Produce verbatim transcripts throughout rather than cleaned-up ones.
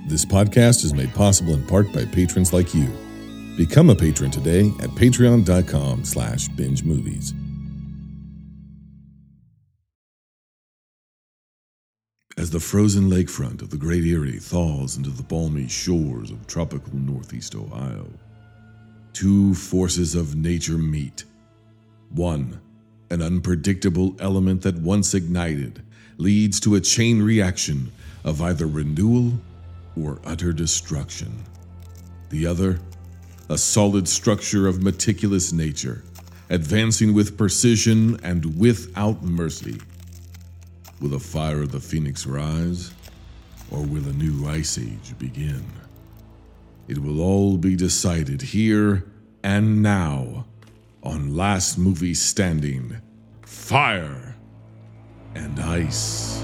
This podcast is made possible in part by patrons like you. Become a patron today at patreon.com slash binge movies. As the frozen lakefront of the Great Erie thaws into the balmy shores of tropical northeast Ohio, two forces of nature meet. One, an unpredictable element that once ignited leads to a chain reaction of either renewal or utter destruction. The other, a solid structure of meticulous nature, advancing with precision and without mercy. Will the fire of the phoenix rise, or will a new ice age begin? It will all be decided here and now on Last Movie Standing, Fire and Ice.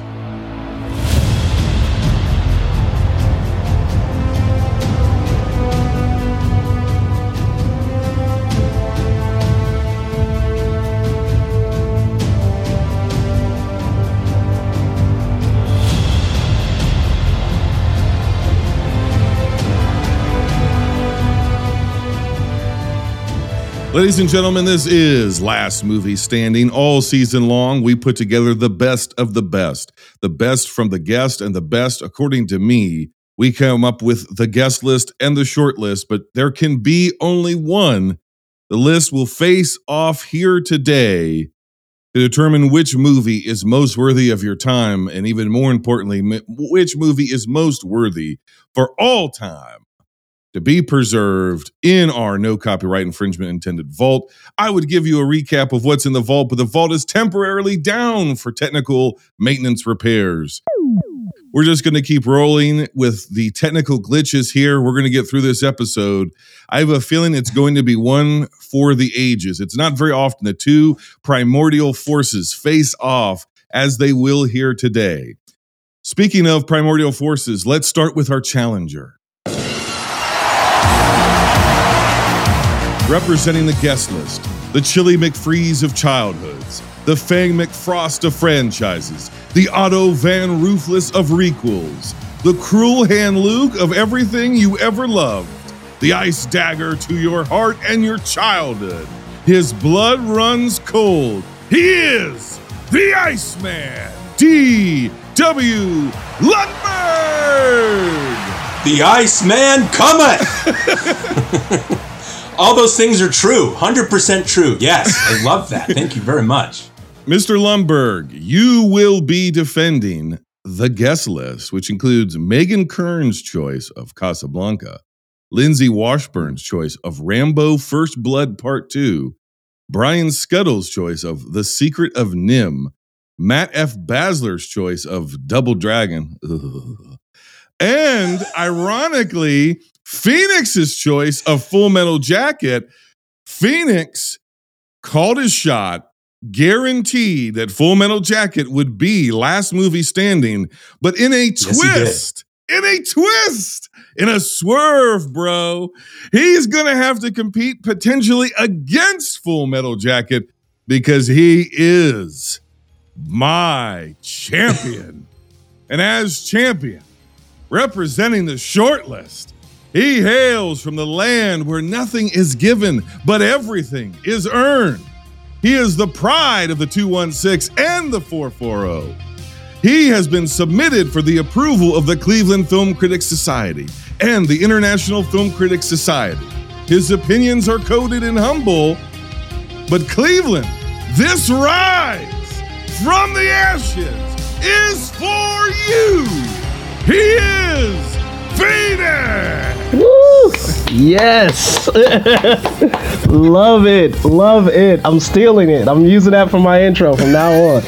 Ladies and gentlemen, this is Last Movie Standing. All season long, we put together the best of the best. The best from the guest and the best, according to me. We come up with the guest list and the short list, but there can be only one. The list will face off here today to determine which movie is most worthy of your time, and even more importantly, which movie is most worthy for all time to be preserved in our no copyright infringement intended vault. I would give you a recap of what's in the vault, but the vault is temporarily down for technical maintenance repairs. We're just going to keep rolling with the technical glitches here. We're going to get through this episode. I have a feeling it's going to be one for the ages. It's not very often the two primordial forces face off as they will here today. Speaking of primordial forces, let's start with our challenger. Representing the guest list, the Chili McFreeze of childhoods, the Fang McFrost of franchises, the Otto Van Roofless of requels, the Cruel Hand Luke of everything you ever loved, the Ice Dagger to your heart and your childhood. His blood runs cold. He is the Iceman, D W Lundberg! The Iceman cometh! All those things are true. one hundred percent true. Yes, I love that. Thank you very much. Mister Lundberg, you will be defending the guest list, which includes Megan Kern's choice of Casablanca, Lindsay Washburn's choice of Rambo First Blood Part two, Brian Scuttle's choice of The Secret of Nim, Matt F. Basler's choice of Double Dragon, ugh, and ironically, Phoenix's choice of Full Metal Jacket. Phoenix called his shot, guaranteed that Full Metal Jacket would be Last Movie Standing, but in a twist, yes, in a twist, in a swerve, bro, he's going to have to compete potentially against Full Metal Jacket because he is my champion. And as champion, representing the short list, he hails from the land where nothing is given, but everything is earned. He is the pride of the two one six and the four forty. He has been submitted for the approval of the Cleveland Film Critics Society and the International Film Critics Society. His opinions are coded and humble, but Cleveland, this rise from the ashes is for you. He is Phoenix! Woo! Yes! Love it. Love it. I'm stealing it. I'm using that for my intro from now on.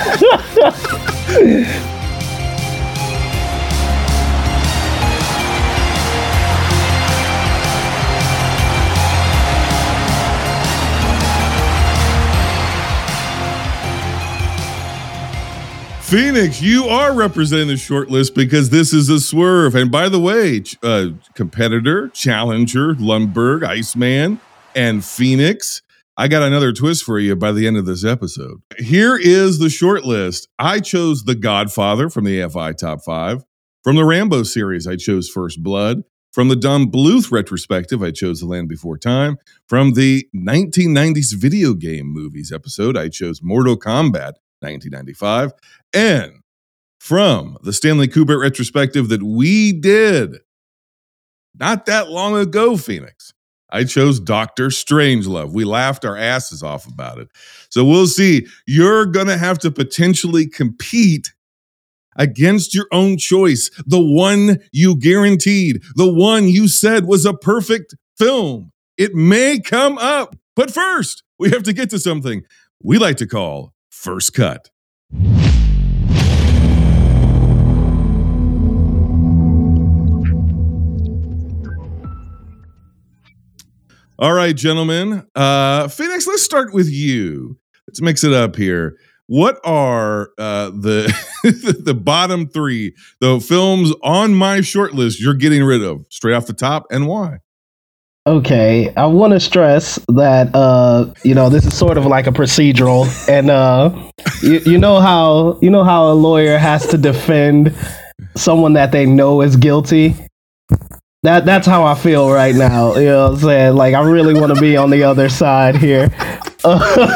Phoenix, you are representing the short list because this is a swerve. And by the way, uh, competitor, challenger, Lundberg, Iceman, and Phoenix, I got another twist for you by the end of this episode. Here is the short list. I chose The Godfather from the A F I Top five. From the Rambo series, I chose First Blood. From the Don Bluth retrospective, I chose The Land Before Time. From the nineteen nineties video game movies episode, I chose Mortal Kombat nineteen ninety-five. And from the Stanley Kubrick retrospective that we did not that long ago, Phoenix, I chose Doctor Strangelove. We laughed our asses off about it. So we'll see. You're going to have to potentially compete against your own choice, the one you guaranteed, the one you said was a perfect film. It may come up. But first, we have to get to something we like to call First Cut. All right, gentlemen. Uh, Phoenix, let's start with you. Let's mix it up here. What are uh, the the bottom three, the films on my short list you're getting rid of straight off the top, and why? Okay, I want to stress that uh, you know, this is sort of like a procedural, and uh, you, you know how you know how a lawyer has to defend someone that they know is guilty. That that's how I feel right now. You know what I'm saying? Like, I really want to be on the other side here. Uh,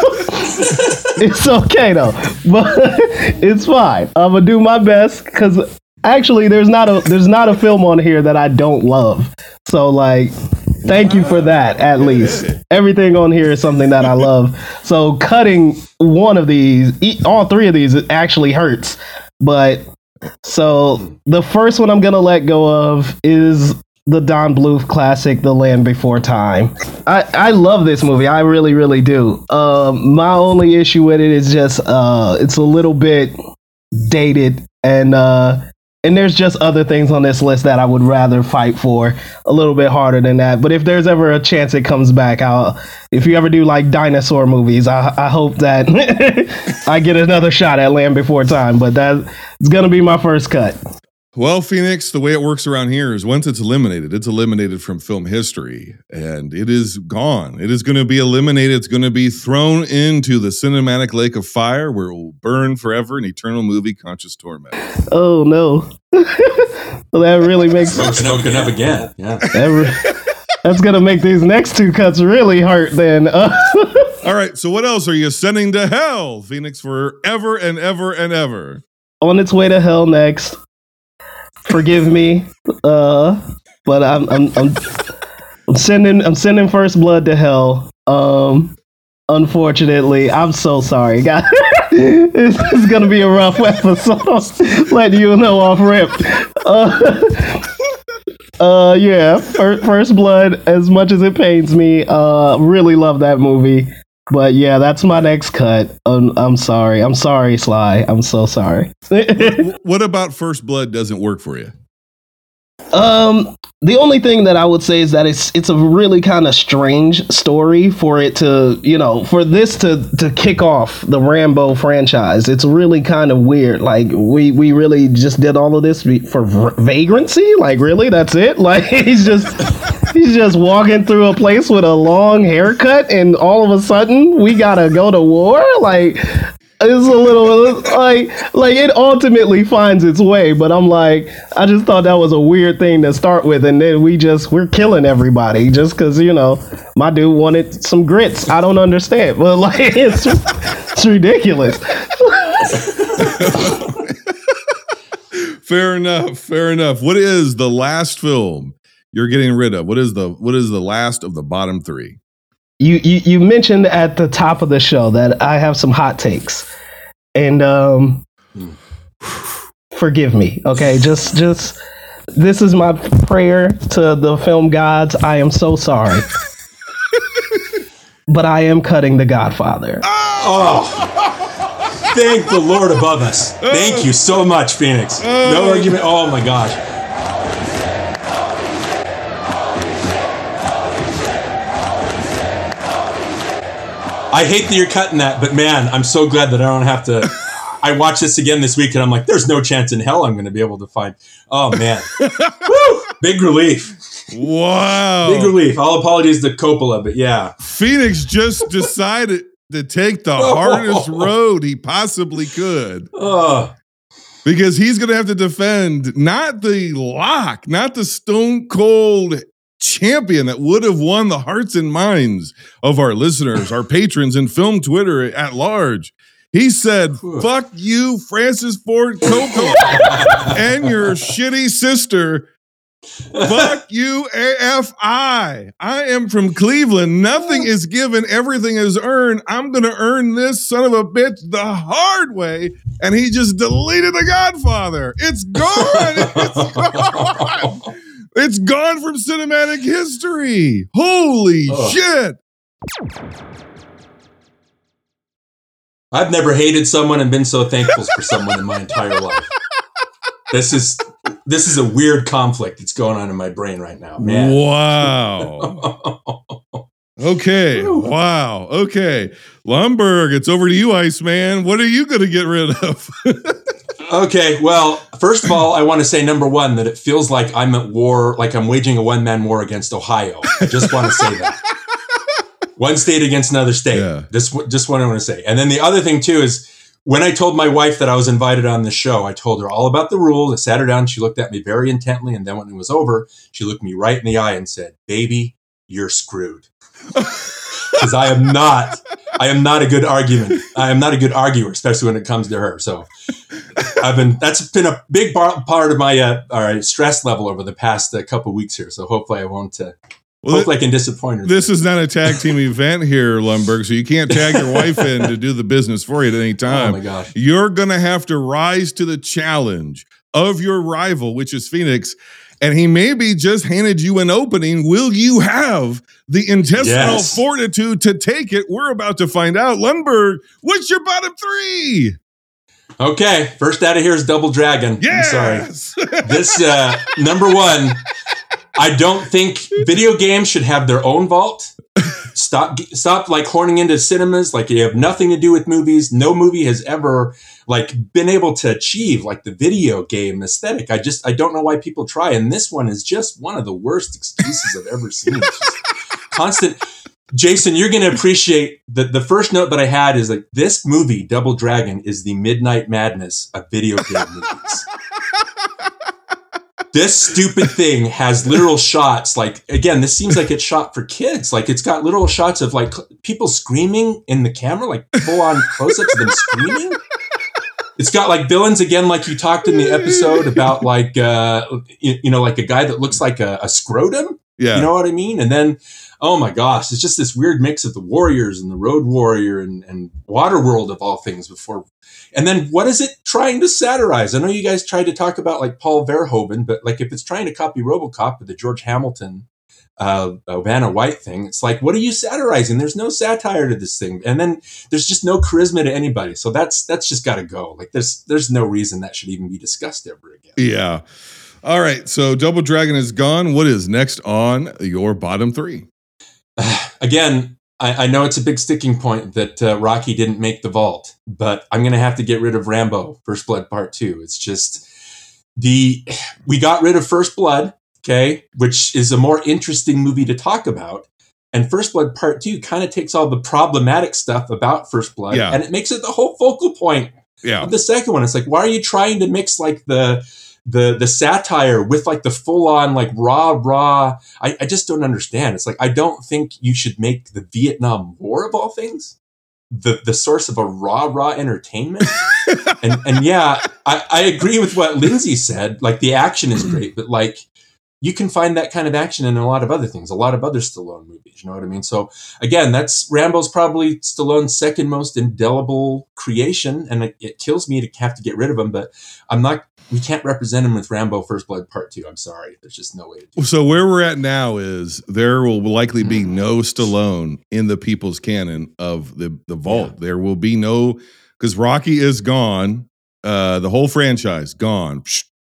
it's okay though, but it's fine. I'm gonna do my best because actually, there's not a there's not a film on here that I don't love. So like, thank you for that. At least everything on here is something that I love. So cutting one of these, all three of these, it actually hurts. But so the first one I'm gonna let go of is the Don Bluth classic, The Land Before Time. I, I love this movie. I really, really do. Um, my only issue with it is just uh, it's a little bit dated, and uh, and there's just other things on this list that I would rather fight for a little bit harder than that. But if there's ever a chance it comes back, I'll. If you ever do like dinosaur movies, I, I hope that I get another shot at Land Before Time. But that it's gonna be my first cut. Well, Phoenix, the way it works around here is once it's eliminated, it's eliminated from film history, and it is gone. It is going to be eliminated. It's going to be thrown into the cinematic lake of fire where it will burn forever in eternal movie conscious torment. Oh, no. Well, that really makes sense. Broken up again. Yeah. That re- that's going to make these next two cuts really hurt then. Uh- All right, so what else are you sending to hell, Phoenix, forever and ever and ever? On its way to hell next. Forgive me, uh, but I'm, I'm I'm I'm sending I'm sending First Blood to hell. Um, unfortunately, I'm so sorry, guys. This is gonna be a rough episode. Letting you know off rip. Uh, uh yeah, First, First Blood. As much as it pains me, uh, really love that movie. But yeah, that's my next cut. Um, I'm sorry. I'm sorry, Sly. I'm so sorry. What about First Blood doesn't work for you? Um, the only thing that I would say is that it's it's a really kind of strange story for it to, you know, for this to to kick off the Rambo franchise. It's really kind of weird. Like we we really just did all of this for vagrancy. Like really, that's it. Like he's just. He's just walking through a place with a long haircut, and all of a sudden we gotta go to war. Like it's a little like like it ultimately finds its way. But I'm like, I just thought that was a weird thing to start with, and then we just we're killing everybody just because you know my dude wanted some grits. I don't understand, but like it's it's ridiculous. Fair enough. Fair enough. What is the last film you're getting rid of? What is the what is the last of the bottom three? You, you you mentioned at the top of the show that I have some hot takes, and um, forgive me. Okay, just just this is my prayer to the film gods. I am so sorry, but I am cutting The Godfather. Oh, thank the Lord above us. Thank you so much, Phoenix. No argument. Oh my gosh. I hate that you're cutting that, but man, I'm so glad that I don't have to. I watched this again this week, and I'm like, there's no chance in hell I'm going to be able to find. Oh man, woo! Big relief. Wow, big relief. All apologies to Coppola, but yeah, Phoenix just decided to take the hardest road he possibly could. Oh, because he's going to have to defend not the lock, not the stone cold champion that would have won the hearts and minds of our listeners, our patrons, and film Twitter at large. He said, fuck you, Francis Ford Coppola, and your shitty sister. Fuck you, A F I. I am from Cleveland. Nothing is given. Everything is earned. I'm going to earn this son of a bitch the hard way. And he just deleted The Godfather. It's gone. It's gone. It's gone from cinematic history. Holy oh. shit. I've never hated someone and been so thankful for someone in my entire life. This is this is a weird conflict that's going on in my brain right now, man. Wow. Okay. Wow. Okay. Lumbergh, it's over to you, Iceman. What are you going to get rid of? Okay. Well, first of all, I want to say, number one, that it feels like I'm at war, like I'm waging a one-man war against Ohio. I just want to say that. One state against another state. Yeah. This just what I want to say. And then the other thing, too, is when I told my wife that I was invited on the show, I told her all about the rules. I sat her down. She looked at me very intently. And then when it was over, she looked me right in the eye and said, baby, you're screwed. Because I am not, I am not a good argument. I am not a good arguer, especially when it comes to her. So I've been, that's been a big bar, part of my uh, uh, stress level over the past uh, couple of weeks here. So hopefully I won't, uh, Well, hopefully I can disappoint her. This is not a tag team event here, Lumbergh, so you can't tag your wife in to do the business for you at any time. Oh, my gosh. You're going to have to rise to the challenge of your rival, which is Phoenix, and he maybe just handed you an opening. Will you have the intestinal yes. fortitude to take it? We're about to find out. Lumbergh, what's your bottom three? Okay, first out of here is Double Dragon. Yes! I'm sorry. This, uh, number one, I don't think video games should have their own vault. Stop, stop like horning into cinemas. Like you have nothing to do with movies. No movie has ever like been able to achieve like the video game aesthetic. I just, I don't know why people try. And this one is just one of the worst excuses I've ever seen. It's just constant. Jason, you're going to appreciate the, the first note that I had is like this movie, Double Dragon, is the Midnight Madness of video game movies. This stupid thing has literal shots. Like, again, this seems like it's shot for kids. Like, it's got literal shots of, like, people screaming in the camera, like, full-on close-ups of them screaming. It's got, like, villains, again, like you talked in the episode about, like, uh, you, you know, like a guy that looks like a, a scrotum. Yeah. You know what I mean? And then, oh, my gosh, it's just this weird mix of the Warriors and the Road Warrior and, and Waterworld, of all things, before... And then what is it trying to satirize? I know you guys tried to talk about like Paul Verhoeven, but like if it's trying to copy RoboCop with the George Hamilton, uh, uh, Vanna White thing, it's like, what are you satirizing? There's no satire to this thing. And then there's just no charisma to anybody. So that's, that's just got to go. Like there's, there's no reason that should even be discussed ever again. Yeah. All right. So Double Dragon is gone. What is next on your bottom three? Again, I, I know it's a big sticking point that uh, Rocky didn't make the vault, but I'm going to have to get rid of Rambo, First Blood Part Two. It's just the, we got rid of First Blood, okay, which is a more interesting movie to talk about. And First Blood Part Two kind of takes all the problematic stuff about First Blood yeah. and it makes it the whole focal point yeah. of the second one. It's like, why are you trying to mix like the, the, the satire with like the full on like raw, raw. I, I just don't understand. It's like, I don't think you should make the Vietnam War of all things the, the source of a raw, raw entertainment. and, and yeah, I, I agree with what Lindsay said. Like the action is great, but like you can find that kind of action in a lot of other things, a lot of other Stallone movies. You know what I mean? So again, that's Rambo's probably Stallone's second most indelible creation. And it, it kills me to have to get rid of him, but I'm not, we can't represent him with Rambo First Blood Part Two. I'm sorry. There's just no way to do it. So where we're at now is there will likely be no Stallone in the people's canon of the, the vault. Yeah. There will be no, because Rocky is gone. Uh, the whole franchise, gone.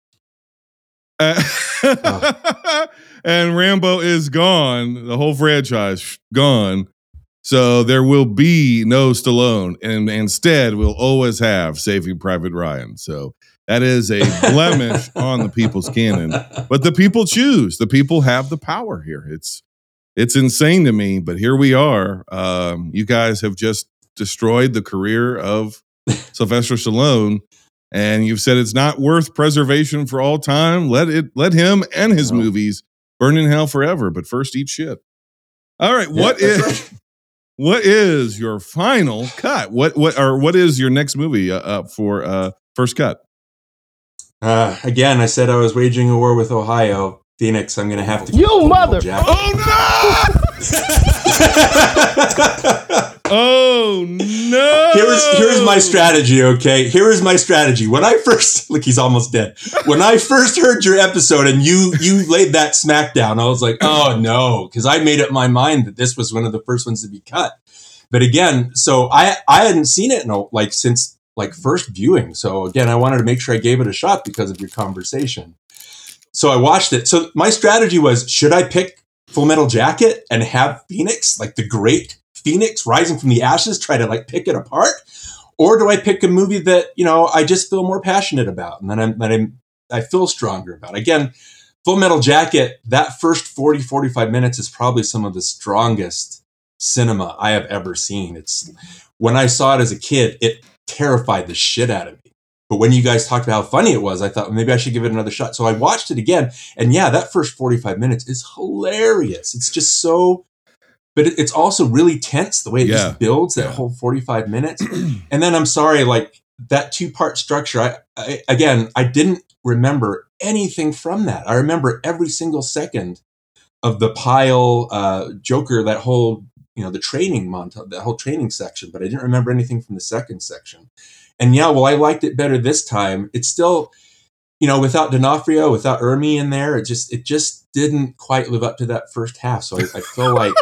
Uh, oh. And Rambo is gone. The whole franchise, gone. So there will be no Stallone. And instead, we'll always have Saving Private Ryan. So that is a blemish on the people's canon, but the people choose. The people have the power here. It's it's insane to me, but here we are. Um, you guys have just destroyed the career of Sylvester Stallone and you've said it's not worth preservation for all time. Let it, let him and his No. movies burn in hell forever. But first, eat shit. All right, Yeah, what that's is right. what is your final cut? What what or what is your next movie uh, up for uh, first cut? Uh, again, I said I was waging a war with Ohio. Phoenix, I'm going to have to. You Full Metal mother- Jacket. Oh no! Oh no! Here's here's my strategy, okay? Here is my strategy. When I first look, he's almost dead. When I first heard your episode and you you laid that smack down, I was like, oh no, because I made up my mind that this was one of the first ones to be cut. But again, so I I hadn't seen it in a, like since like first viewing. So again, I wanted to make sure I gave it a shot because of your conversation. So I watched it. So my strategy was, should I pick Full Metal Jacket and have Phoenix, like the great Phoenix rising from the ashes, try to like pick it apart? Or do I pick a movie that, you know, I just feel more passionate about and then I'm, that I'm, I feel stronger about? Again, Full Metal Jacket, that first forty, forty-five minutes is probably some of the strongest cinema I have ever seen. It's when I saw it as a kid, it terrified the shit out of me. But when you guys talked about how funny it was, I thought, well, maybe I should give it another shot. So I watched it again. And yeah, that first forty-five minutes is hilarious. It's just so, but it, it's also really tense the way it Yeah. just builds that Yeah. whole forty-five minutes. And then I'm sorry, like that two part structure, I, I again, I didn't remember anything from that. I remember every single second of the Pyle uh, Joker, that whole, you know, the training montage, that whole training section, but I didn't remember anything from the second section. And yeah, well, I liked it better this time. It's still, you know, without D'Onofrio, without Ermi in there, it just it just didn't quite live up to that first half. So I, I feel like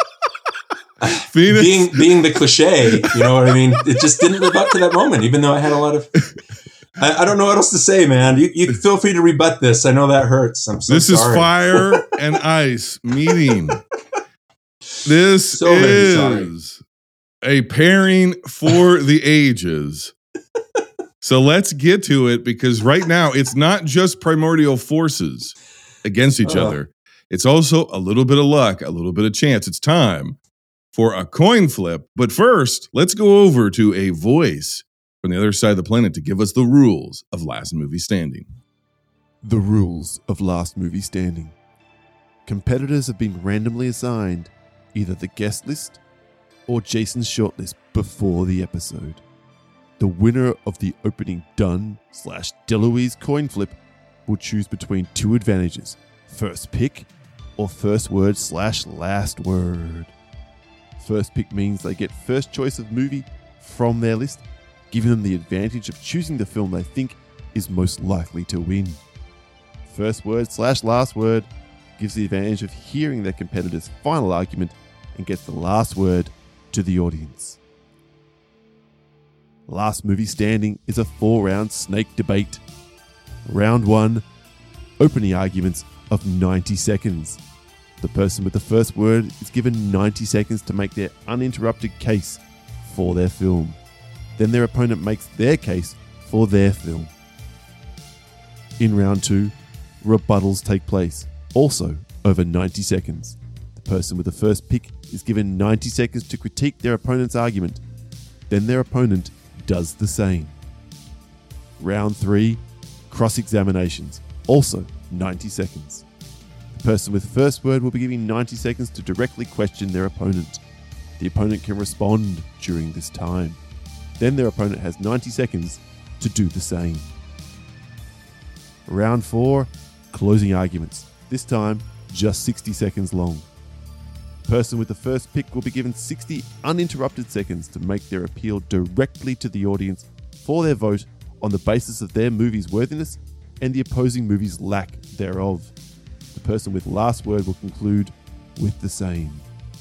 Phoenix. being being the cliche, you know what I mean? It just didn't live up to that moment, even though I had a lot of. I, I don't know what else to say, man. You you feel free to rebut this. I know that hurts. I'm so This sorry. is fire and ice meeting. This So very sorry. is a pairing for the ages. So let's get to it, because right now it's not just primordial forces against each Uh. other. It's also a little bit of luck, a little bit of chance. It's time for a coin flip. But first, let's go over to a voice from the other side of the planet to give us the rules of Last Movie Standing. The rules of Last Movie Standing. Competitors have been randomly assigned either the guest list or Jason's shortlist before the episode. The winner of the opening Dunn slash Deloise coin flip will choose between two advantages: first pick or first word slash last word. First pick means they get first choice of movie from their list, giving them the advantage of choosing the film they think is most likely to win. First word slash last word gives the advantage of hearing their competitor's final argument and gets the last word to the audience. Last Movie Standing is a four-round snake debate. Round one, opening arguments of ninety seconds. The person with the first word is given ninety seconds to make their uninterrupted case for their film. Then their opponent makes their case for their film. In round two, rebuttals take place, also over ninety seconds. The person with the first pick is given ninety seconds to critique their opponent's argument. Then their opponent does the same. Round three, cross-examinations, also ninety seconds. The person with first word will be given ninety seconds to directly question their opponent. The opponent can respond during this time. Then their opponent has ninety seconds to do the same. Round four, closing arguments. This time, just sixty seconds long. The person with the first pick will be given sixty uninterrupted seconds to make their appeal directly to the audience for their vote on the basis of their movie's worthiness and the opposing movie's lack thereof. The person with last word will conclude with the same.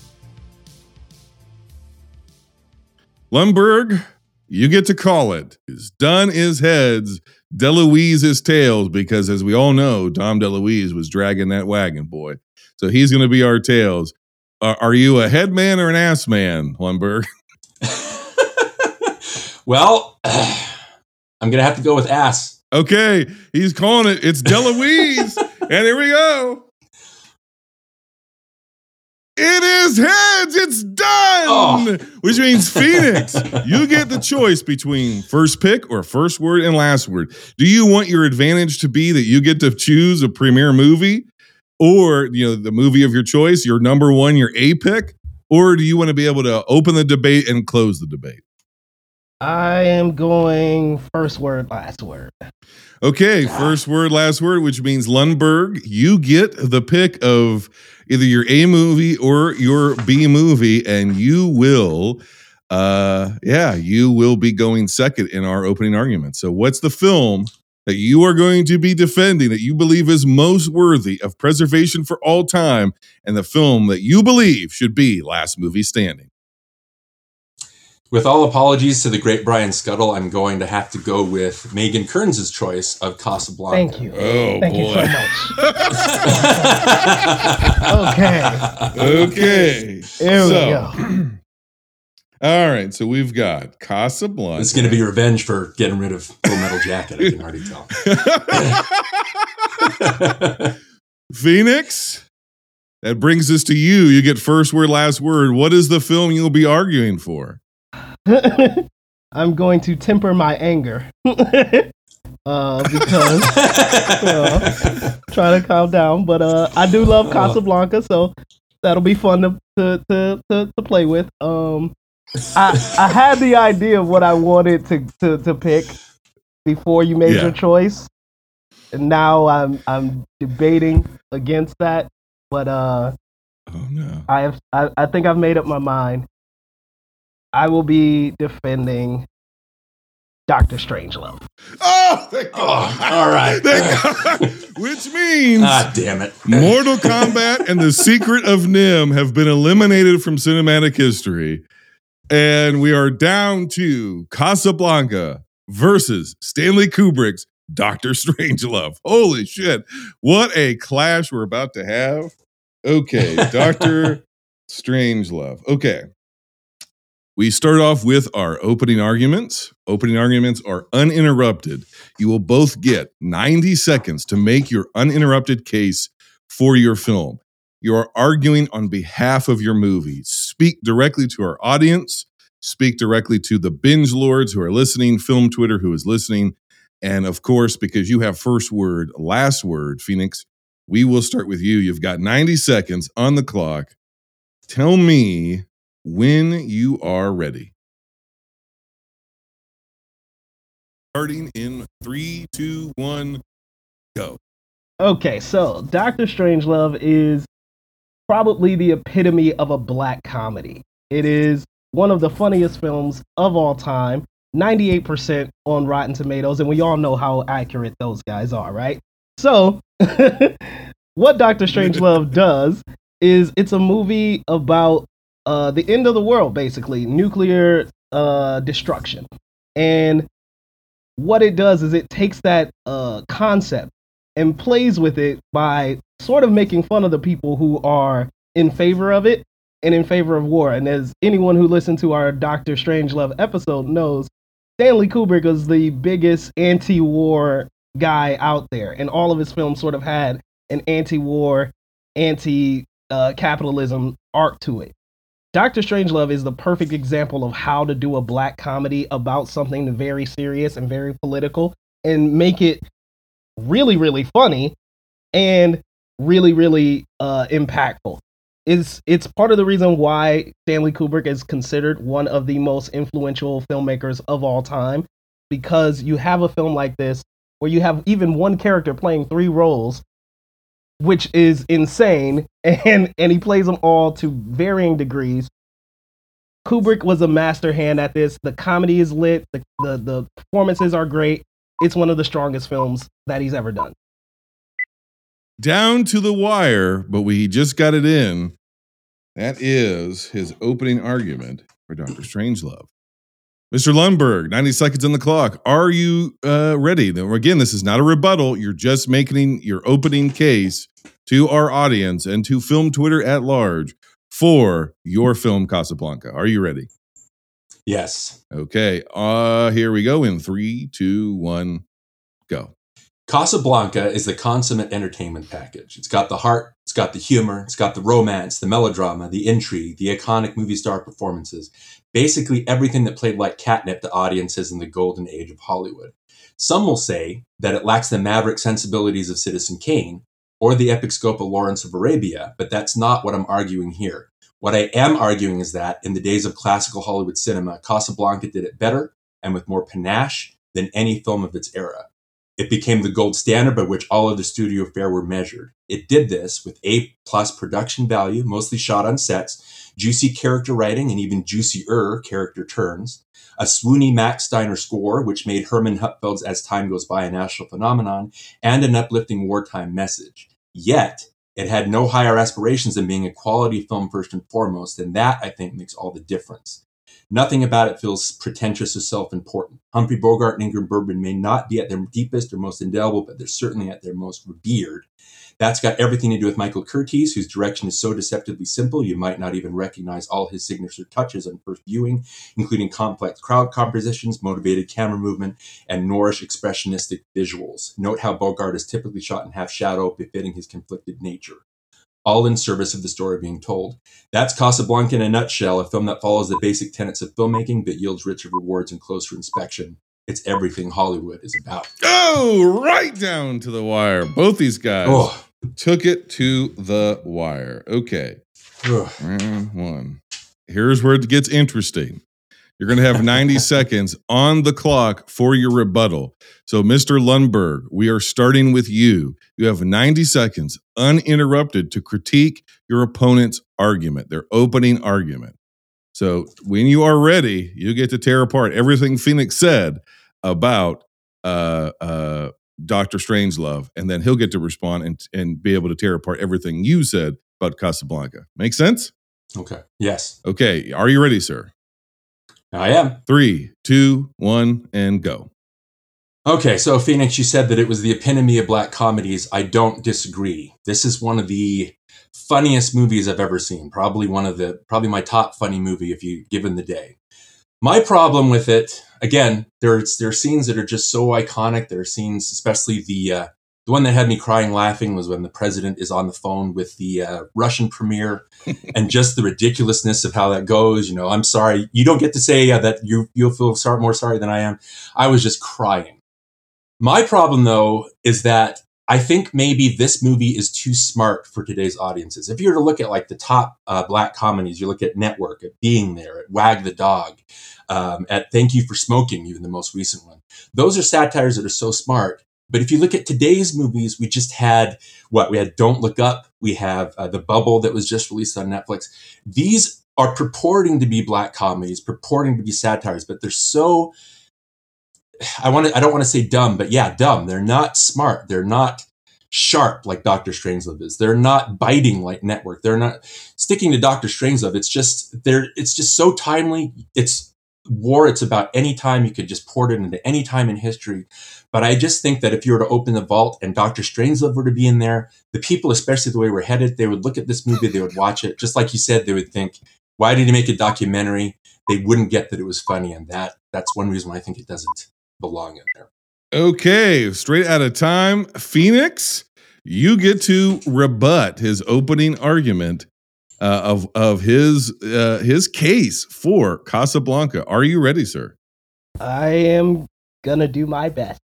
Lundberg, you get to call it. Is Dunn is heads, DeLuise is tails, because as we all know, Dom DeLuise was dragging that wagon, boy. So he's going to be our tails. Uh, are you a head man or an ass man, Lundberg? Well, I'm going to have to go with ass. Okay, he's calling it. It's DeLuise. And here we go. It is heads. It's done. Oh. Which means Phoenix, you get the choice between first pick or first word and last word. Do you want your advantage to be that you get to choose a premiere movie, or you know the movie of your choice, your number one, your A pick, or do you want to be able to open the debate and close the debate? I am going first word, last word. Okay, first word, last word, which means Lundberg, you get the pick of either your A movie or your B movie, and you will, uh, yeah, you will be going second in our opening argument. So, what's the film that you are going to be defending that you believe is most worthy of preservation for all time, and the film that you believe should be Last Movie Standing? With all apologies to the great Brian Scuttle, I'm going to have to go with Megan Kearns' choice of Casablanca. Thank you. Oh, Thank boy. you so much. Okay. Okay. Here we So, go. all right, so we've got Casablanca. It's going to be revenge for getting rid of Full Metal Jacket, I can already tell. Phoenix, that brings us to you. You get first word, last word. What is the film you'll be arguing for? I'm going to temper my anger. uh, because you know, trying to calm down. But uh, I do love Casablanca, so that'll be fun to to to, to, to play with. Um, I I had the idea of what I wanted to, to, to pick before you made Yeah. your choice, and now I'm I'm debating against that. But uh, Oh, no. I have I, I think I've made up my mind. I will be defending Doctor Strangelove. Oh, thank Oh, God. all right. Thank God. Which means Ah, damn it. Mortal Kombat and The Secret of Nim have been eliminated from cinematic history. And we are down to Casablanca versus Stanley Kubrick's Doctor Strangelove. Holy shit. What a clash we're about to have. Okay, Doctor Strangelove. Okay. We start off with our opening arguments. Opening arguments are uninterrupted. You will both get ninety seconds to make your uninterrupted case for your film. You are arguing on behalf of your movie. Speak directly to our audience. Speak directly to the binge lords who are listening, Film Twitter who is listening. And of course, because you have first word, last word, Phoenix, we will start with you. You've got ninety seconds on the clock. Tell me when you are ready. Starting in three, two, one, go. Okay, so Doctor Strangelove is probably the epitome of a black comedy. It is one of the funniest films of all time, ninety-eight percent on Rotten Tomatoes, and we all know how accurate those guys are, right? So, what Doctor Strangelove does is it's a movie about uh, the end of the world, basically, nuclear uh, destruction. And what it does is it takes that uh, concept and plays with it by sort of making fun of the people who are in favor of it and in favor of war. And as anyone who listened to our Doctor Strangelove episode knows, Stanley Kubrick was the biggest anti-war guy out there, and all of his films sort of had an anti-war, anti-capitalism arc to it. Doctor Strangelove is the perfect example of how to do a black comedy about something very serious and very political and make it really, really funny and really, really uh, impactful. It's, it's part of the reason why Stanley Kubrick is considered one of the most influential filmmakers of all time, because you have a film like this where you have even one character playing three roles, which is insane, and, and he plays them all to varying degrees. Kubrick was a master hand at this. The comedy is lit. The, the, the performances are great. It's one of the strongest films that he's ever done. Down to the wire, but we just got it in. That is his opening argument for Doctor Strangelove. Mister Lundberg, ninety seconds on the clock. Are you uh, ready? Now, again, this is not a rebuttal. You're just making your opening case to our audience and to Film Twitter at large for your film Casablanca. Are you ready? Yes. Okay. Uh, here we go in three, two, one, go. Casablanca is the consummate entertainment package. It's got the heart, it's got the humor, it's got the romance, the melodrama, the intrigue, the iconic movie star performances. Basically everything that played like catnip to audiences in the golden age of Hollywood. Some will say that it lacks the maverick sensibilities of Citizen Kane or the epic scope of Lawrence of Arabia, but that's not what I'm arguing here. What I am arguing is that in the days of classical Hollywood cinema, Casablanca did it better and with more panache than any film of its era. It became the gold standard by which all other studio fare were measured. It did this with A-plus production value, mostly shot on sets, juicy character writing, and even juicier character turns, a swoony Max Steiner score, which made Herman Hupfeld's As Time Goes By a national phenomenon, and an uplifting wartime message. Yet, it had no higher aspirations than being a quality film first and foremost, and that, I think, makes all the difference. Nothing about it feels pretentious or self-important. Humphrey Bogart and Ingrid Bergman may not be at their deepest or most indelible, but they're certainly at their most revered. That's got everything to do with Michael Curtiz, whose direction is so deceptively simple you might not even recognize all his signature touches on first viewing, including complex crowd compositions, motivated camera movement, and Norrish expressionistic visuals. Note how Bogart is typically shot in half shadow, befitting his conflicted nature. All in service of the story being told. That's Casablanca in a nutshell, a film that follows the basic tenets of filmmaking but yields richer rewards and closer inspection. It's everything Hollywood is about. Oh, right down to the wire. Both these guys Oh. took it to the wire. Okay. Ugh. Round one. Here's where it gets interesting. You're going to have ninety seconds on the clock for your rebuttal. So, Mister Lundberg, we are starting with you. You have ninety seconds uninterrupted to critique your opponent's argument, their opening argument. So, when you are ready, you get to tear apart everything Phoenix said about uh, uh, Doctor Strangelove, and then he'll get to respond and, and be able to tear apart everything you said about Casablanca. Make sense? Okay. Yes. Okay. Are you ready, sir? I am. Three, two, one, and go. Okay, so Phoenix, you said that it was the epitome of black comedies. I don't disagree. This is one of the funniest movies I've ever seen. Probably one of the, probably my top funny movie if you given the day. My problem with it, again, there's there are scenes that are just so iconic. There are scenes, especially the uh, the one that had me crying laughing was when the president is on the phone with the uh, Russian premier, and just the ridiculousness of how that goes. You know, I'm sorry, you don't get to say uh, that you you'll feel sorry, more sorry than I am. I was just crying. My problem, though, is that I think maybe this movie is too smart for today's audiences. If you were to look at like the top uh, black comedies, you look at Network, at Being There, at Wag the Dog, um, at Thank You for Smoking, even the most recent one. Those are satires that are so smart. But if you look at today's movies, we just had what? We had Don't Look Up. We have uh, The Bubble that was just released on Netflix. These are purporting to be black comedies, purporting to be satires, but they're so... I want to. I don't want to say dumb, but yeah, dumb. They're not smart. They're not sharp like Doctor Strangelove is. They're not biting like Network. They're not sticking to Doctor Strangelove. It's just they're. It's just so timely. It's war. It's about any time. You could just port it into any time in history. But I just think that if you were to open the vault and Doctor Strangelove were to be in there, the people, especially the way we're headed, they would look at this movie. They would watch it. Just like you said, they would think, "Why did he make a documentary?" They wouldn't get that it was funny, and that that's one reason why I think it doesn't belong in there. Okay, straight out of time, Phoenix, you get to rebut his opening argument uh, of of his uh, his case for Casablanca. Are you ready, sir? I am gonna do my best.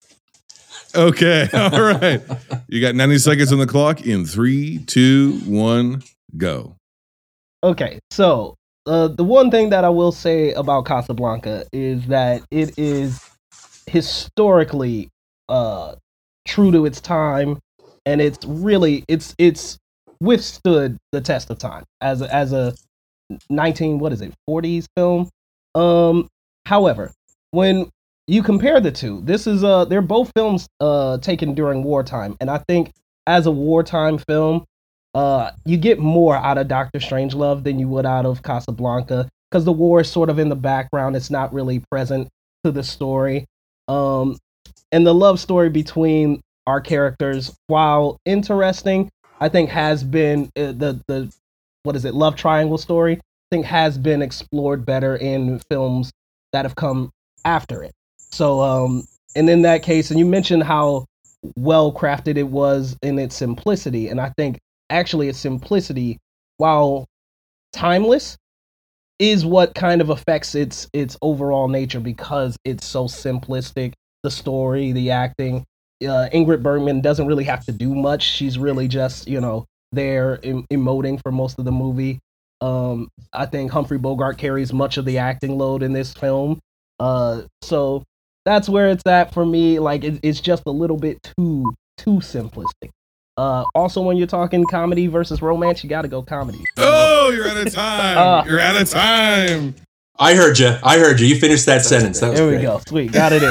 Okay, all right. You got ninety seconds on the clock. In three, two, one, go. Okay, so uh, the one thing that I will say about Casablanca is that it is historically uh true to its time, and it's really it's it's withstood the test of time as a, as a nineteen what is it forties film. Um however, when you compare the two, this is uh they're both films uh taken during wartime, and I think as a wartime film uh you get more out of Doctor Strangelove than you would out of Casablanca, because the war is sort of in the background. It's not really present to the story. Um, and the love story between our characters, while interesting, I think has been uh, the the what is it love triangle story, I think has been explored better in films that have come after it. So, um, and in that case, and you mentioned how well crafted it was in its simplicity. And I think actually its simplicity, while timeless, is what kind of affects its its overall nature because it's so simplistic. The story, the acting. Uh, Ingrid Bergman doesn't really have to do much. She's really just, you know, there em- emoting for most of the movie. Um, I think Humphrey Bogart carries much of the acting load in this film. Uh, so that's where it's at for me. Like it, it's just a little bit too too simplistic. Uh, also, when you're talking comedy versus romance, you got to go comedy. Oh, you're out of time. Uh, you're out of time. I heard you. I heard you. You finished that sentence. That was There we great. go. Sweet. Got it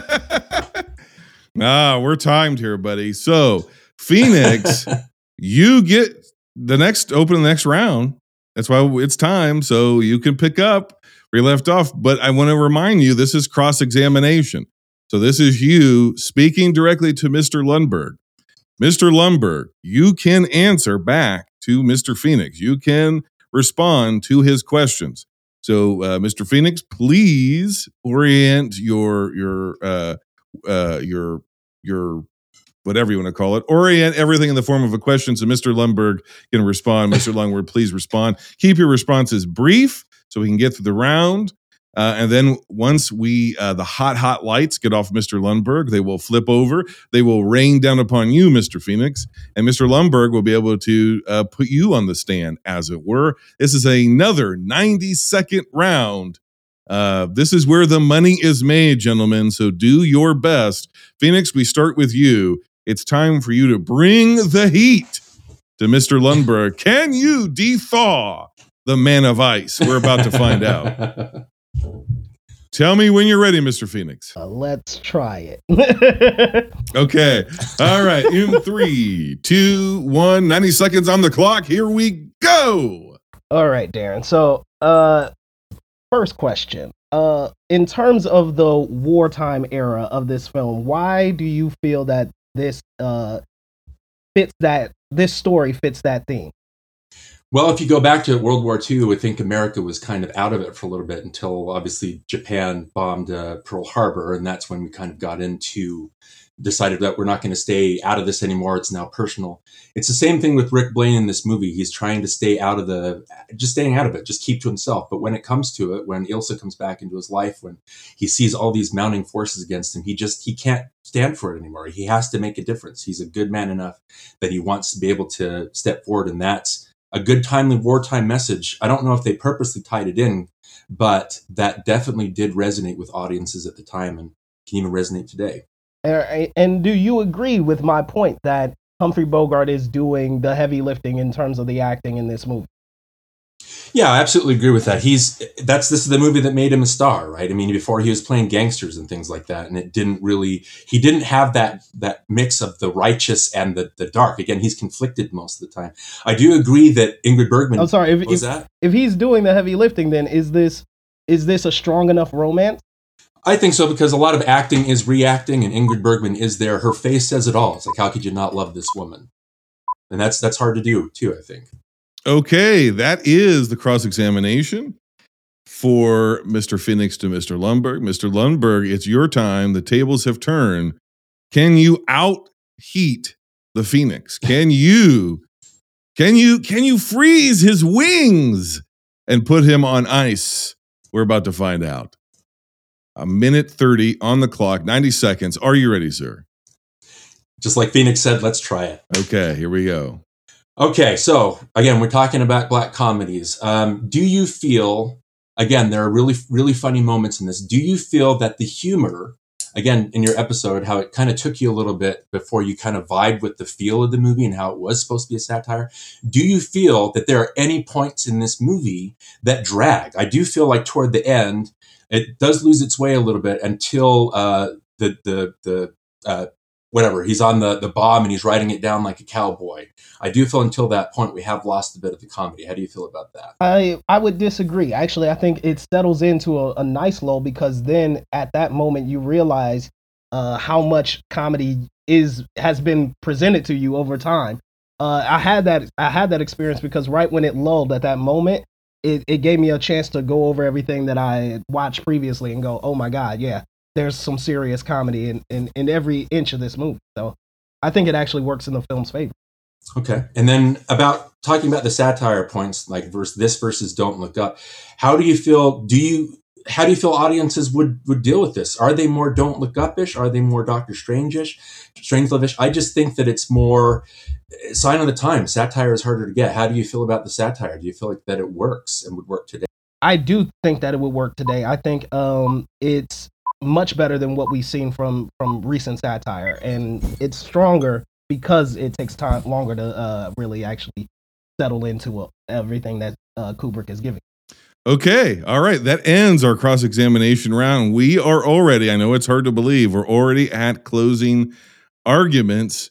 in. Nah, we're timed here, buddy. So, Phoenix, you get the next open the next round. That's why it's time. So you can pick up where you left off. But I want to remind you, this is cross-examination. So this is you speaking directly to Mister Lundberg. Mister Lundberg, you can answer back to Mister Phoenix. You can respond to his questions. So, uh, Mister Phoenix, please orient your your uh, uh, your your whatever you want to call it. Orient everything in the form of a question, so Mister Lundberg can respond. Mister Lundberg, please respond. Keep your responses brief so we can get through the round. Uh, and then once we, uh, the hot, hot lights get off Mister Lundberg, they will flip over. They will rain down upon you, Mister Phoenix. And Mister Lundberg will be able to uh, put you on the stand, as it were. This is another ninety-second round. Uh, this is where the money is made, gentlemen. So do your best. Phoenix, we start with you. It's time for you to bring the heat to Mister Lundberg. Can you de-thaw the man of ice? We're about to find out. Tell me when you're ready, Mister Phoenix. Uh, let's try it. Okay. All right. In three, two, one, ninety seconds on the clock. Here we go. All right, Darren. So, uh, first question. Uh, in terms of the wartime era of this film, why do you feel that this uh fits that this story fits that theme? Well, if you go back to World War Two, I think America was kind of out of it for a little bit until obviously Japan bombed uh, Pearl Harbor. And that's when we kind of got into, decided that we're not going to stay out of this anymore. It's now personal. It's the same thing with Rick Blaine in this movie. He's trying to stay out of the, just staying out of it, just keep to himself. But when it comes to it, when Ilsa comes back into his life, when he sees all these mounting forces against him, he just, he can't stand for it anymore. He has to make a difference. He's a good man enough that he wants to be able to step forward. And that's a good, timely wartime message. I don't know if they purposely tied it in, but that definitely did resonate with audiences at the time and can even resonate today. Uh, and do you agree with my point that Humphrey Bogart is doing the heavy lifting in terms of the acting in this movie? Yeah, I absolutely agree with that. He's that's this is the movie that made him a star, right? I mean, before he was playing gangsters and things like that, and it didn't really he didn't have that that mix of the righteous and the the dark. Again, he's conflicted most of the time. I do agree that Ingrid Bergman. I'm sorry, if what was if, that? if he's doing the heavy lifting, then is this is this a strong enough romance? I think so, because a lot of acting is reacting, and Ingrid Bergman is there. Her face says it all. It's like, how could you not love this woman? And that's that's hard to do too, I think. Okay, that is the cross-examination for Mister Phoenix to Mister Lundberg. Mister Lundberg, it's your time. The tables have turned. Can you out-heat the Phoenix? Can you, can you, can you freeze his wings and put him on ice? We're about to find out. A minute thirty on the clock, ninety seconds. Are you ready, sir? Just like Phoenix said, let's try it. Okay, here we go. Okay, so again, we're talking about black comedies. Um, do you feel, again, there are really, really funny moments in this. Do you feel that the humor, again, in your episode, how it kind of took you a little bit before you kind of vibe with the feel of the movie and how it was supposed to be a satire? Do you feel that there are any points in this movie that drag? I do feel like toward the end, it does lose its way a little bit until uh, the, the, the, uh, whatever, he's on the, the bomb and he's riding it down like a cowboy. I do feel until that point we have lost a bit of the comedy. How do you feel about that? I I would disagree. Actually, I think it settles into a, a nice lull because then at that moment you realize uh, how much comedy is has been presented to you over time. Uh, I had that I had that experience because right when it lulled at that moment, it, it gave me a chance to go over everything that I had watched previously and go, oh my God, yeah, there's some serious comedy in, in, in every inch of this movie. So I think it actually works in the film's favor. Okay. And then about talking about the satire points, like verse this versus Don't Look Up. How do you feel? Do you how do you feel audiences would would deal with this? Are they more Don't Look Up-ish? Are they more Doctor Strange-ish? Strangelove-ish? I just think that it's more sign of the time. Satire is harder to get. How do you feel about the satire? Do you feel like that it works and would work today? I do think that it would work today. I think um, it's much better than what we've seen from from recent satire, and it's stronger because it takes time longer to uh, really actually settle into uh, everything that uh, Kubrick is giving. Okay. All right. That ends our cross-examination round. We are already, I know it's hard to believe, we're already at closing arguments.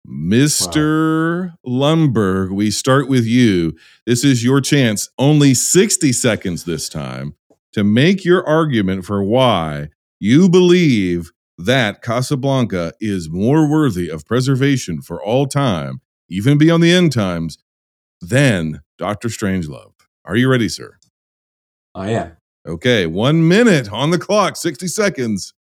Mister Wow. Lundberg, we start with you. This is your chance. Only sixty seconds this time to make your argument for why you believe that Casablanca is more worthy of preservation for all time, even beyond the end times, than Doctor Strangelove. Are you ready, sir? I am. Okay, one minute on the clock, sixty seconds.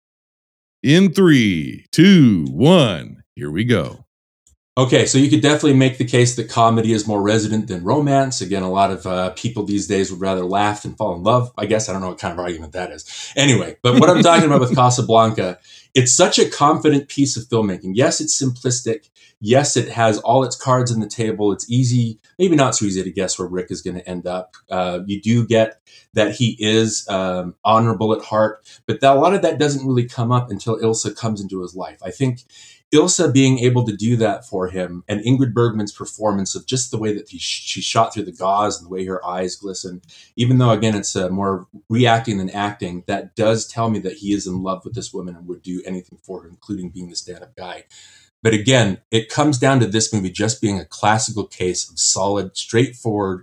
In three, two, one, here we go. Okay, so you could definitely make the case that comedy is more resident than romance. Again, a lot of uh, people these days would rather laugh than fall in love. I guess I don't know what kind of argument that is. Anyway, but what I'm talking about with Casablanca, it's such a confident piece of filmmaking. Yes, it's simplistic. Yes, it has all its cards on the table. It's easy, maybe not so easy to guess where Rick is going to end up. Uh, you do get that he is um, honorable at heart, but that, a lot of that doesn't really come up until Ilsa comes into his life. I think Ilsa being able to do that for him, and Ingrid Bergman's performance of just the way that he, she shot through the gauze and the way her eyes glisten, even though, again, it's uh, more reacting than acting, that does tell me that he is in love with this woman and would do anything for her, including being the stand-up guy. But again, it comes down to this movie just being a classical case of solid, straightforward,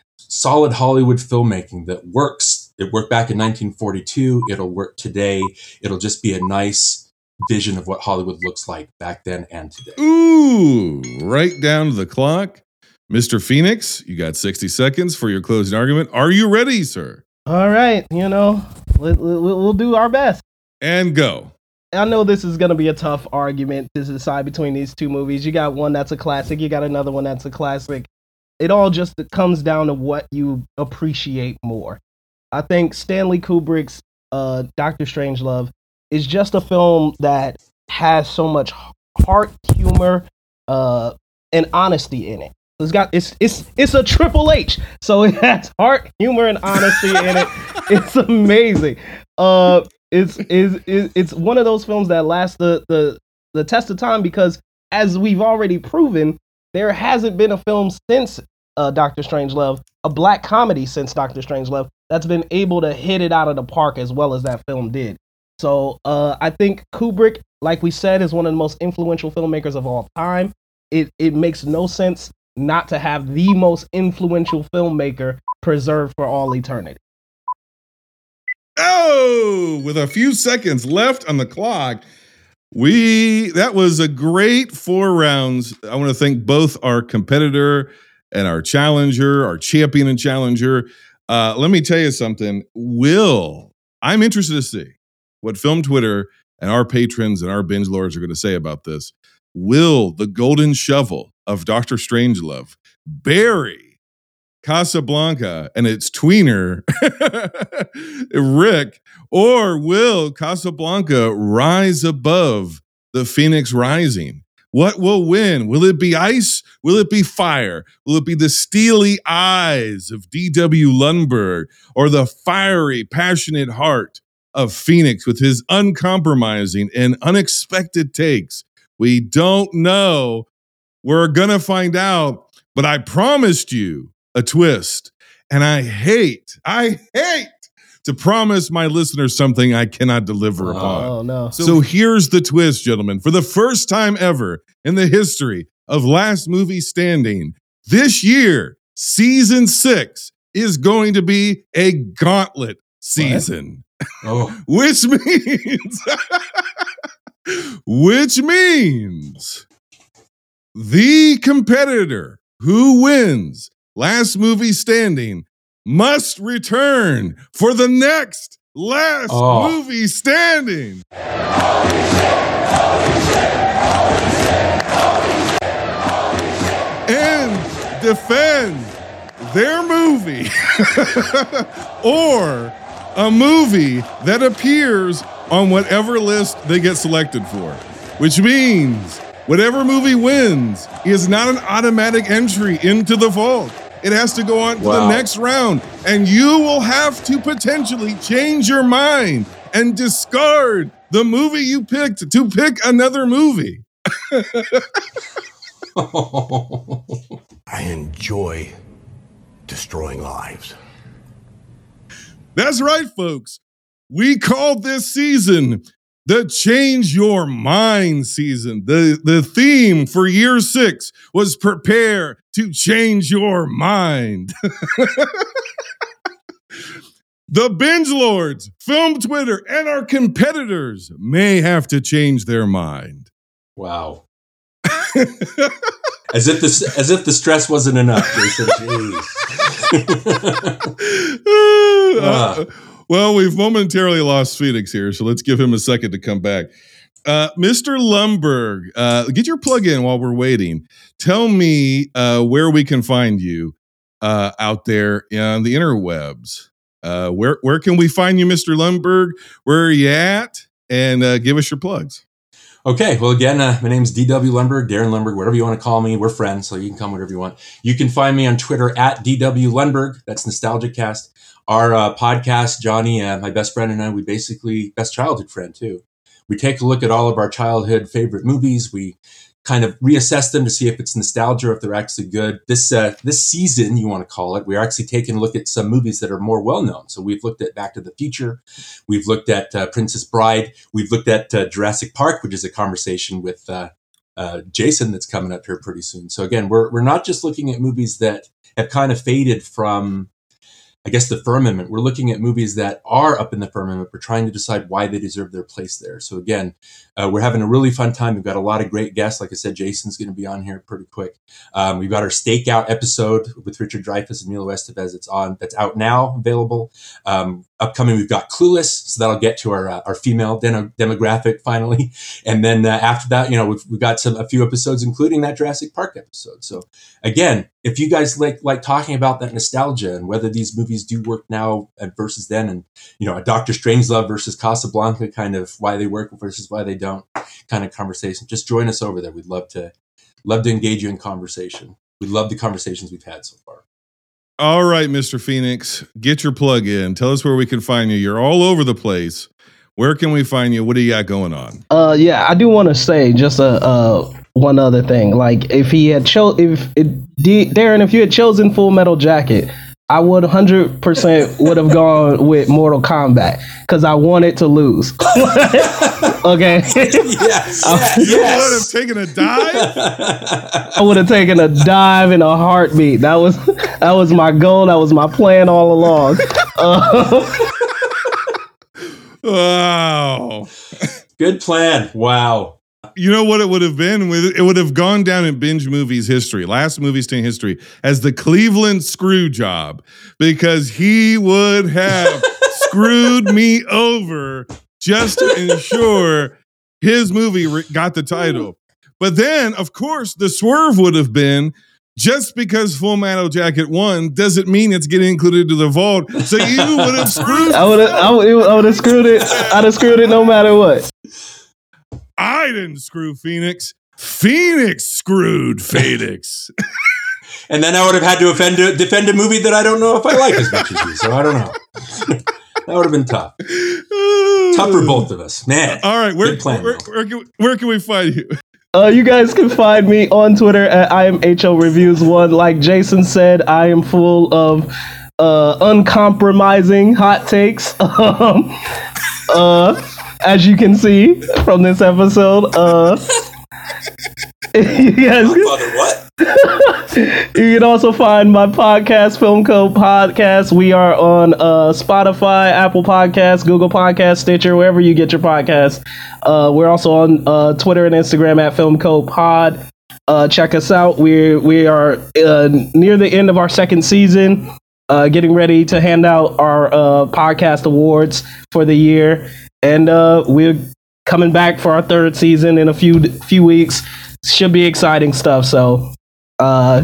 solid Hollywood filmmaking that works. It worked back in nineteen forty-two. It'll work today. It'll just be a nice vision of what Hollywood looks like back then and today. Ooh, right down to the clock. Mister Phoenix, you got sixty seconds for your closing argument. Are you ready, sir? All right, you know, we'll, we'll do our best. And go. I know this is going to be a tough argument to decide between these two movies. You got one that's a classic. You got another one that's a classic. It all just comes down to what you appreciate more. I think Stanley Kubrick's uh, Doctor Strangelove is just a film that has so much heart, humor, uh, and honesty in it. It's got it's it's it's a Triple H, so it has heart, humor, and honesty in it. It's amazing. Uh, it's is it's one of those films that lasts the the the test of time because, as we've already proven, there hasn't been a film since uh, Doctor Strangelove, a black comedy since Doctor Strangelove, that's been able to hit it out of the park as well as that film did. So uh, I think Kubrick, like we said, is one of the most influential filmmakers of all time. It it makes no sense not to have the most influential filmmaker preserved for all eternity. Oh, with a few seconds left on the clock, we that was a great four rounds. I want to thank both our competitor and our challenger, our champion and challenger. Uh, let me tell you something. Will, I'm interested to see what Film Twitter and our patrons and our binge lords are going to say about this. Will the golden shovel of Doctor Strangelove bury Casablanca and its tweener, Rick, or will Casablanca rise above the Phoenix Rising? What will win? Will it be ice? Will it be fire? Will it be the steely eyes of D W Lundberg or the fiery, passionate heart of Phoenix with his uncompromising and unexpected takes? We don't know. We're going to find out, but I promised you a twist. And I hate, I hate to promise my listeners something I cannot deliver Oh, upon. oh no. So, so here's the twist, gentlemen. For the first time ever in the history of Last Movie Standing, this year, season six is going to be a gauntlet season. Oh, Which means, which means the competitor who wins Last Movie Standing must return for the next Last Oh. Movie Standing. Holy shit, holy shit, holy shit. defend their movie or a movie that appears on whatever list they get selected for, which means whatever movie wins is not an automatic entry into the vault. It has to go on to Wow. the next round, and you will have to potentially change your mind and discard the movie you picked to pick another movie. I enjoy destroying lives. That's right, folks. We called this season the Change Your Mind season. The, the theme for year six was prepare to change your mind. The binge lords, film Twitter, and our competitors may have to change their mind. Wow. As if the as if the stress wasn't enough, Jason. Jeez. Uh, well, we've momentarily lost Phoenix here, so let's give him a second to come back. Uh, Mister Lumberg, uh, get your plug in while we're waiting. Tell me uh, where we can find you uh, out there on the interwebs. Uh, where where can we find you, Mister Lumberg? Where are you at? And uh, give us your plugs. Okay, well, again, uh, my name's D W Lundberg, Darren Lundberg, whatever you want to call me. We're friends, so you can call me whatever you want. You can find me on Twitter at D W Lundberg. That's Nostalgia Cast. Our uh, podcast, Johnny, uh, my best friend and I, we basically, best childhood friend too. We take a look at all of our childhood favorite movies. We kind of reassess them to see if it's nostalgia or if they're actually good. This uh, this season, you want to call it, we're actually taking a look at some movies that are more well-known. So we've looked at Back to the Future. We've looked at uh, Princess Bride. We've looked at uh, Jurassic Park, which is a conversation with uh, uh, Jason that's coming up here pretty soon. So again, we're we're not just looking at movies that have kind of faded from, I guess, the firmament. We're looking at movies that are up in the firmament. We're trying to decide why they deserve their place there. So again, uh, we're having a really fun time. We've got a lot of great guests. Like I said, Jason's going to be on here pretty quick. Um, we've got our Stakeout episode with Richard Dreyfuss and Emilio Estevez. It's on. That's out now, available. Um, upcoming, we've got Clueless. So that'll get to our uh, our female deno- demographic finally. And then uh, after that, you know, we've, we've got some a few episodes, including that Jurassic Park episode. So again, if you guys like like talking about that nostalgia and whether these movies do work now versus then, and you know, a Doctor Strangelove versus Casablanca, kind of why they work versus why they don't, kind of conversation, just join us over there. We'd love to love to engage you in conversation. We love the conversations we've had so far. All right, Mister Phoenix, get your plug in. Tell us where we can find you. You're all over the place. Where can we find you? What do you got going on? Uh, yeah, I do want to say just a uh one other thing. Like, if he had cho, if it, D- Darren, if you had chosen Full Metal Jacket, I would one hundred percent would have gone with Mortal Kombat because I wanted to lose. Okay. Yes. I, You yes. would have taken a dive? I would have taken a dive in a heartbeat. That was that was my goal. That was my plan all along. Uh, Wow. Good plan. Wow. You know what it would have been? It would have gone down in binge movies history, last movie sting history, as the Cleveland screw job, because he would have screwed me over just to ensure his movie re- got the title. But then, of course, the swerve would have been, just because Full Metal Jacket won doesn't mean it's getting included to the vault. So you would have screwed. I would have I would I would have screwed it. I'd have screwed it no matter what. I didn't screw Phoenix. Phoenix screwed Phoenix. And then I would have had to offend, defend a movie that I don't know if I like as much as you. So I don't know. That would have been tough. Tough for both of us, man. All right, where, Good plan, where, where, can, where can we find you? Uh, you guys can find me on Twitter at I am H O Reviews one. Like Jason said, I am full of uh, uncompromising hot takes. Um, uh, as you can see from this episode, uh, you guys, Father, what? you can also find my podcast, Film Code Podcast. We are on uh, Spotify, Apple Podcasts, Google Podcasts, Stitcher, wherever you get your podcasts. Uh, we're also on uh, Twitter and Instagram at Film Code Pod. Uh, check us out. We we are uh, near the end of our second season, uh, getting ready to hand out our uh, podcast awards for the year, and uh, we're coming back for our third season in a few few weeks. Should be exciting stuff. So. Uh,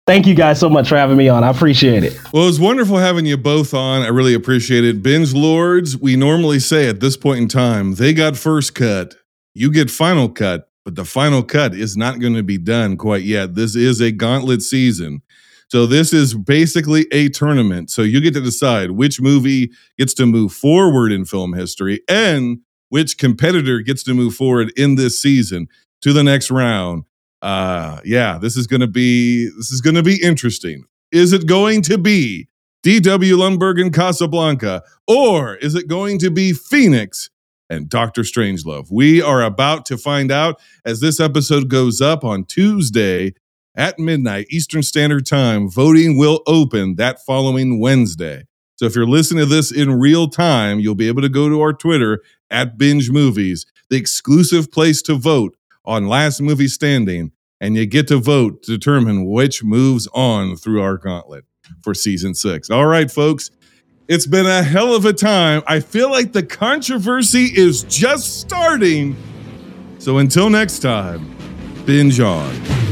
Thank you guys so much for having me on. I appreciate it. Well, it was wonderful having you both on. I really appreciate it. Binge Lords, we normally say at this point in time, they got first cut, you get final cut, but the final cut is not going to be done quite yet. This is a gauntlet season. So this is basically a tournament. So you get to decide which movie gets to move forward in film history and which competitor gets to move forward in this season to the next round. Uh, yeah, this is going to be, this is going to be interesting. Is it going to be D W Lundberg and Casablanca, or is it going to be Phoenix and Doctor Strangelove? We are about to find out as this episode goes up on Tuesday at midnight Eastern Standard Time. Voting will open that following Wednesday. So if you're listening to this in real time, you'll be able to go to our Twitter at Binge Movies, the exclusive place to vote on Last Movie Standing, and you get to vote to determine which moves on through our gauntlet for season six. All right, folks, it's been a hell of a time. I feel like the controversy is just starting. So until next time, binge on.